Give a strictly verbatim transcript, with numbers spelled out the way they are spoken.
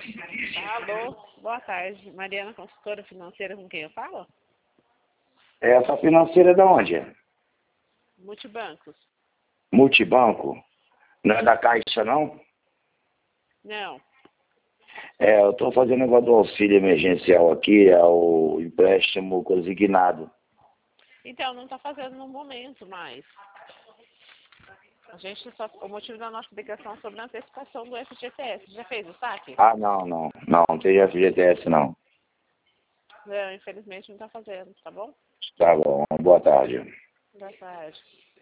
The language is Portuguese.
Alô, boa tarde. Mariana, consultora financeira, com quem eu falo? Essa financeira é de onde? Multibancos. Multibanco? Não é da Caixa, não? Não. É, eu estou fazendo negócio do auxílio emergencial aqui, é o empréstimo consignado. Então, não está fazendo no momento mais. A gente só, o motivo da nossa ligação é sobre a antecipação do F G T S. Já fez o saque? Ah, não, não. Não, não tem F G T S, não. Não, infelizmente não está fazendo, tá bom? Tá bom, boa tarde. Boa tarde.